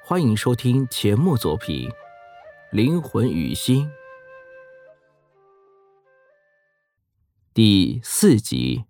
欢迎收听节目作品《灵魂与心》第4集。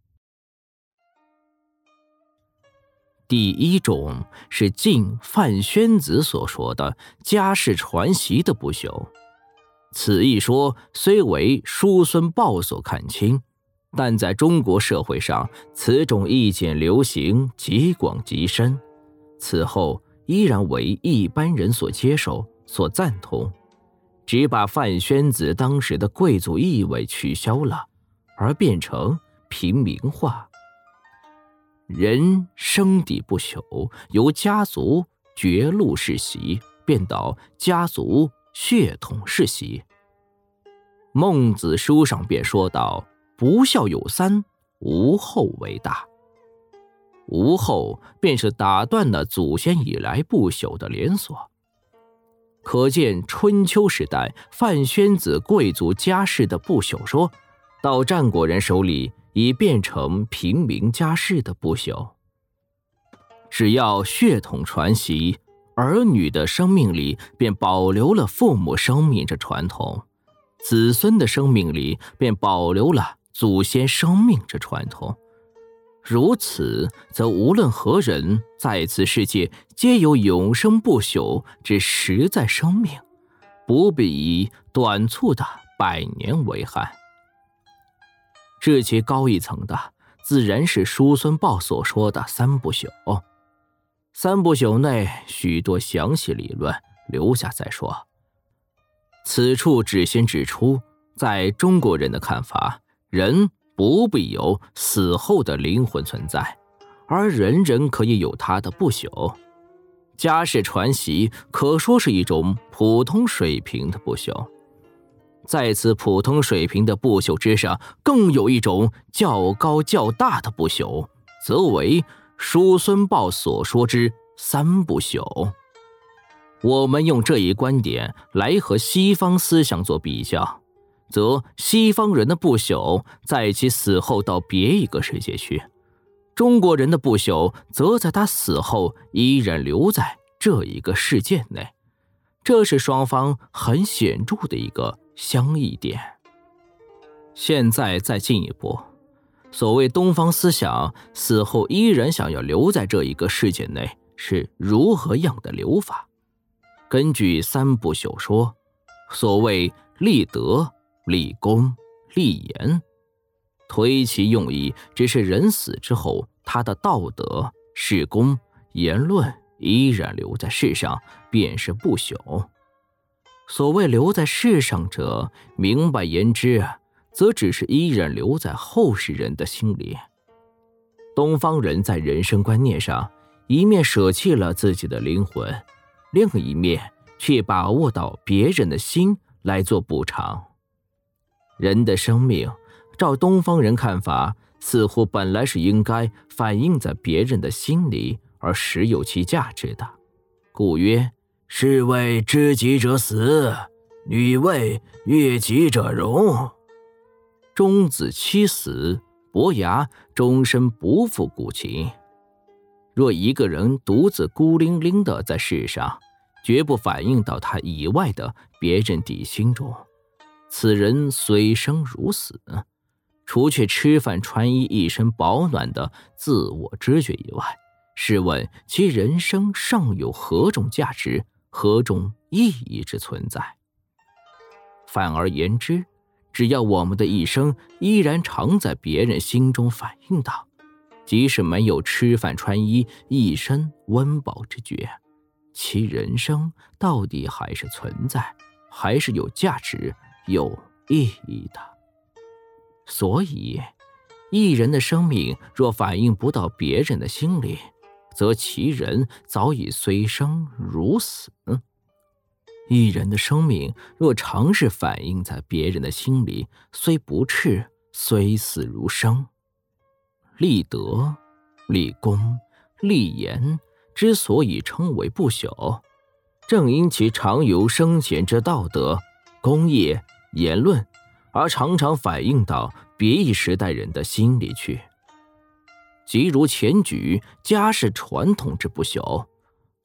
第一种是晋范宣子所说的家世传习的不朽。此一说虽为叔孙豹所看轻，但在中国社会上，此种意见流行极广极深，此后依然为一般人所接受、所赞同，只把范宣子当时的贵族意味取消了，而变成平民化。人生底不朽，由家族绝路世袭变到家族血统世袭。孟子书上便说道：不孝有三，无后为大。无后便是打断了祖先以来不朽的连锁。可见春秋时代范宣子贵族家世的不朽说，到战国人手里已变成平民家世的不朽。只要血统传习，儿女的生命里便保留了父母生命这传统，子孙的生命里便保留了祖先生命这传统。如此，则无论何人在此世界皆有永生不朽之实在生命，不必以短促的100年为憾。至其高一层的，自然是叔孙豹所说的三不朽。三不朽内许多详细理论，留下再说。此处只先指出，在中国人的看法，人不必有死后的灵魂存在，而人人可以有他的不朽。家世传习可说是一种普通水平的不朽，在此普通水平的不朽之上，更有一种较高较大的不朽，则为叔孙豹所说之三不朽。我们用这一观点来和西方思想做比较，则西方人的不朽在其死后到别一个世界去，中国人的不朽则在他死后依然留在这一个世界内，这是双方很显著的一个相异点。现在再进一步，所谓东方思想死后依然想要留在这一个世界内，是如何样的留法？根据三不朽说，所谓立德、立功、立言，推其用意，只是人死之后，他的道德、事功、言论依然留在世上，便是不朽。所谓留在世上者，明白言之，则只是依然留在后世人的心里。东方人在人生观念上，一面舍弃了自己的灵魂，另一面却把握到别人的心来做补偿。人的生命，照东方人看法，似乎本来是应该反映在别人的心里，而实有其价值的。故曰：士为知己者死，女为悦己者容。钟子期死，伯牙终身不复古琴。若一个人独自孤零零的在世上，绝不反映到他以外的别人底心中，此人虽生如死，除却吃饭穿衣一身保暖的自我知觉以外，试问其人生尚有何种价值、何种意义之存在？反而言之，只要我们的一生依然常在别人心中反映到，即使没有吃饭穿衣一身温饱之觉，其人生到底还是存在，还是有价值、有意义的。所以一人的生命若反映不到别人的心里，则其人早已虽生如死。一人的生命若常是反映在别人的心里，虽不赤，虽死如生。立德、立功、立言之所以称为不朽，正因其常由生前之道德、功业、言论，而常常反映到别一时代人的心里去。即如前举家世传统之不朽，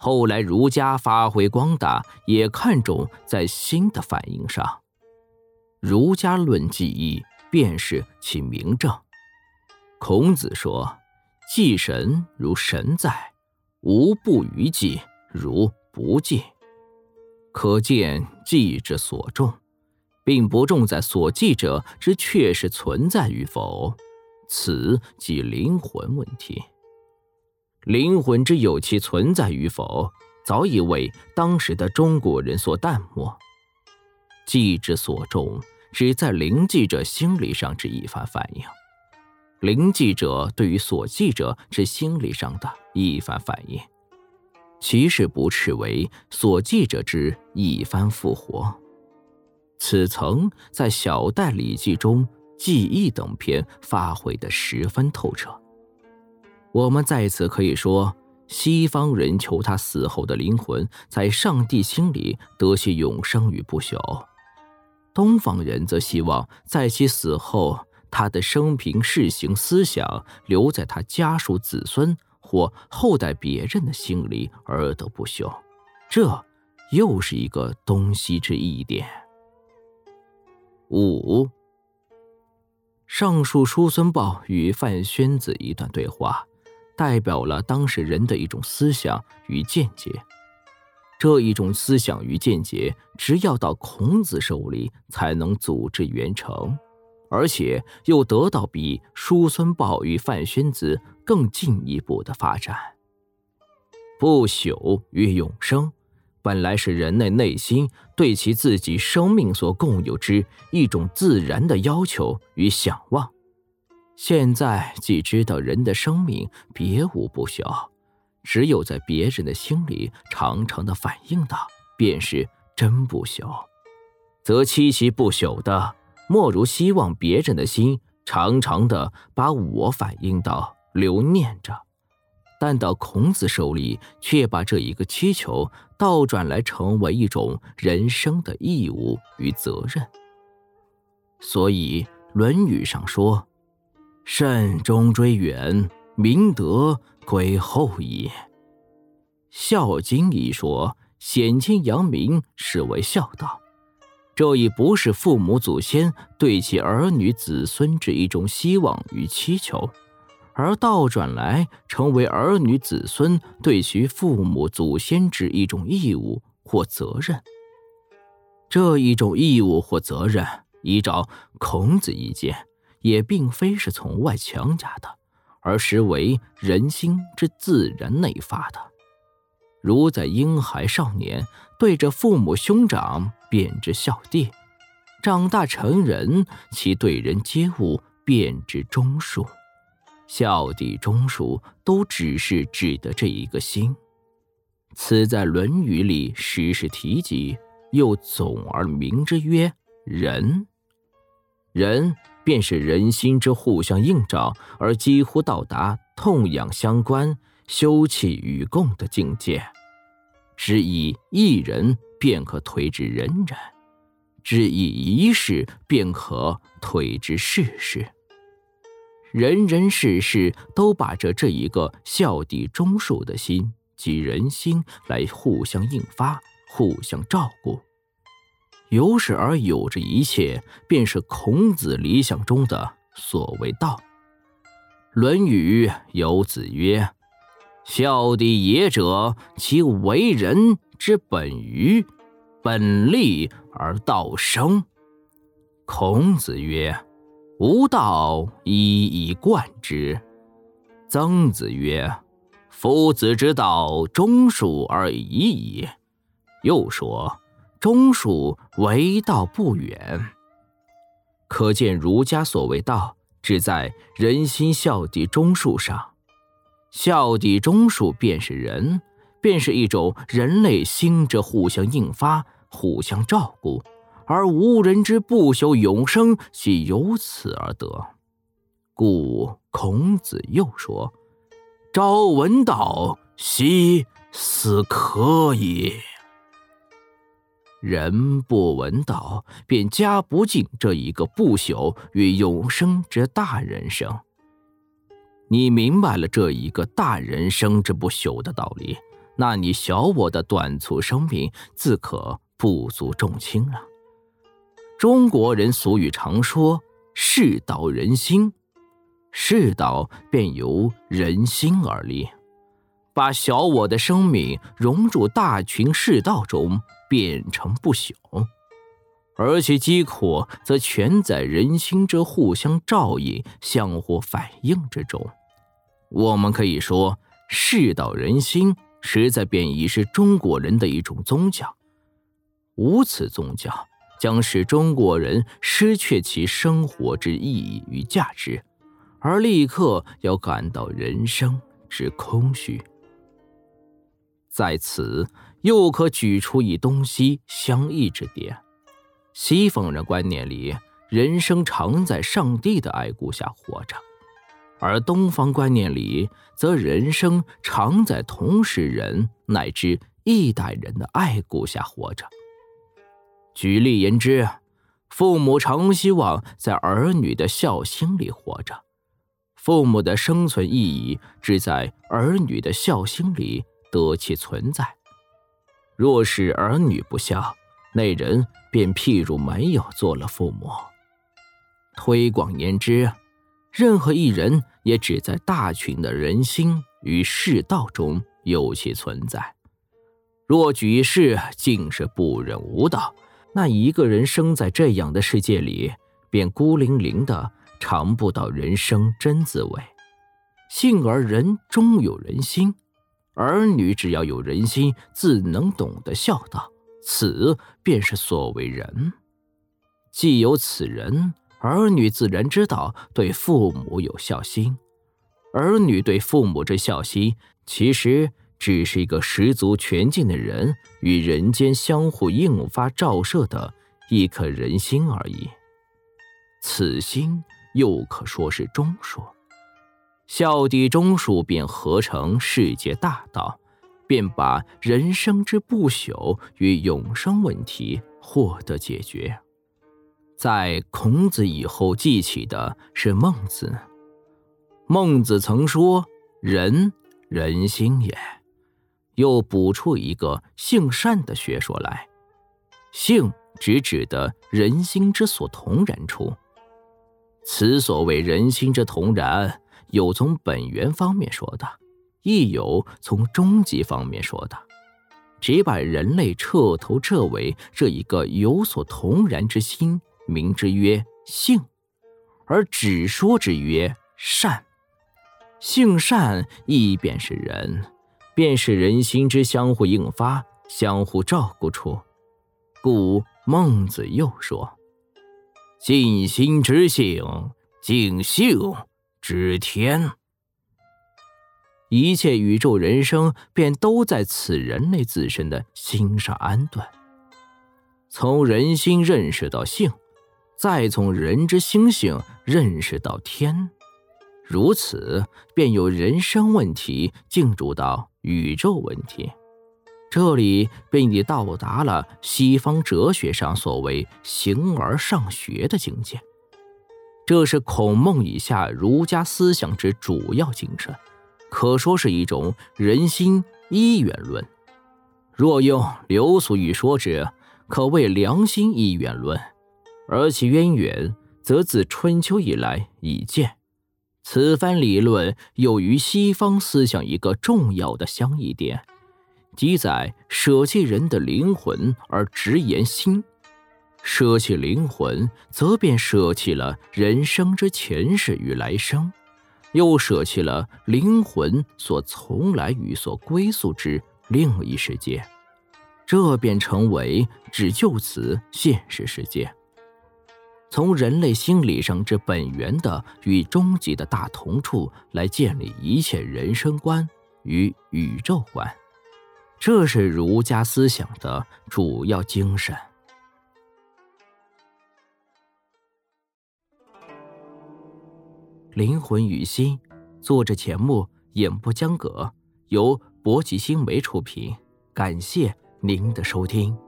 后来儒家发挥光大，也看重在心的反应上。儒家论记忆，便是其明证。孔子说：祭神如神在，无不于祭，如不祭。可见祭之所重，并不重在所祭者之确实存在与否，此即灵魂问题。灵魂之有其存在与否，早已为当时的中国人所淡漠。祭之所重，只在灵祭者心理上之一番反应，灵祭者对于所祭者之心理上的一番反应，其实不斥为所祭者之一番复活。此曾在小代礼记中记忆等篇发挥得十分透彻。我们在此可以说，西方人求他死后的灵魂在上帝心里得其永生与不朽，东方人则希望在其死后，他的生平事行思想留在他家属子孙或后代别人的心里而得不朽，这又是一个东西之异点。5. 上述叔孙豹与范宣子一段对话，代表了当时人的一种思想与见解。这一种思想与见解，只要到孔子手里才能组织圆成，而且又得到比叔孙豹与范宣子更进一步的发展。不朽与永生，本来是人类内心对其自己生命所共有之一种自然的要求与想望。现在既知道人的生命别无不朽，只有在别人的心里常常的反映到，便是真不朽。则期其不朽的，莫如希望别人的心常常的把我反映到留念着，但到孔子手里却把这一个祈求倒转来成为一种人生的义务与责任。所以《论语》上说：慎终追远，明德归后也。孝经一说，显亲扬名，是为孝道。这已不是父母祖先对其儿女子孙之一种希望与祈求，而倒转来成为儿女子孙对其父母祖先之一种义务或责任。这一种义务或责任，依照孔子意见，也并非是从外强加的，而实为人心之自然内发的。如在婴孩少年对着父母兄长便知孝弟，长大成人，其对人接物便知忠恕。孝弟忠恕都只是指的这一个心。此在《论语》里时时提及，又总而名之曰仁。仁便是人心之互相映照，而几乎到达痛痒相关、休戚与共的境界。只以一人便可推之人人，只以一事便可推之事事。人人事事都把这一个孝弟忠恕的心及人心来互相应发，互相照顾，由是而有这一切，便是孔子理想中的所谓道。《论语》有子曰：孝弟也者，其为人之本于，本立而道生。孔子曰：吾道一以贯之。曾子曰：夫子之道，忠恕而已矣。又说：忠恕为道不远。可见儒家所谓道，只在人心孝弟忠恕上。孝弟忠恕便是仁，便是一种人类心之互相应发，互相照顾，而无人之不朽永生，系由此而得。故孔子又说：朝闻道，夕死可也。人不闻道，便加不进这一个不朽与永生之大人生。你明白了这一个大人生之不朽的道理， 那你小我的短促生命自可不足重轻了。中国人俗语常说世道人心，世道便由人心而立，把小我的生命融入大群世道中，变成不朽，而其机苦则全在人心之互相照应、相互反应之中。我们可以说，世道人心实在便已是中国人的一种宗教。无此宗教，将使中国人失去其生活之意义与价值，而立刻要感到人生之空虚。在此又可举出一东西相异之点。西方人观念里，人生常在上帝的爱顾下活着，而东方观念里，则人生常在同时人乃至一代人的爱顾下活着。举例言之，父母常希望在儿女的孝心里活着，父母的生存意义只在儿女的孝心里得其存在。若是儿女不孝，那人便譬如没有做了父母。推广言之，任何一人也只在大群的人心与世道中有其存在。若举世尽是不仁无道，那一个人生在这样的世界里，便孤零零的尝不到人生真滋味。幸而人终有人心，儿女只要有人心，自能懂得孝道，此便是所谓人。既有此人，儿女自然知道对父母有孝心。儿女对父母之孝心，其实只是一个十足全尽的人与人间相互映发照射的一颗人心而已。此心又可说是忠恕。孝悌忠恕便合成世界大道，便把人生之不朽与永生问题获得解决。在孔子以后记起的是孟子。孟子曾说：“人，人心也。”又补出一个性善的学说来。性只指的人心之所同然处。此所谓人心之同然，有从本源方面说的，亦有从终极方面说的。只把人类彻头彻尾这一个有所同然之心名之曰性，而只说之曰善。性善亦便是人，便是人心之相互映发、相互照顾处。故孟子又说：“尽心之性，尽性之天。”一切宇宙人生便都在此人类自身的心上安顿。从人心认识到性，再从人之心性认识到天，如此便有人生问题进入到宇宙问题。这里便已到达了西方哲学上所谓形而上学的境界。这是孔孟以下儒家思想之主要精神，可说是一种人心一元论。若用流俗语说之，可谓良心一元论，而其渊源则自春秋以来已见。此番理论有于西方思想一个重要的相异点，即在舍弃人的灵魂而直言心。舍弃灵魂，则便舍弃了人生之前世与来生，又舍弃了灵魂所从来与所归宿之另一世界，这便成为只就此现实世界。从人类心理上之本源的与终极的大同处来建立一切人生观与宇宙观，这是儒家思想的主要精神。灵魂与心，作者钱穆，演播江葛，由博吉新媒出品，感谢您的收听。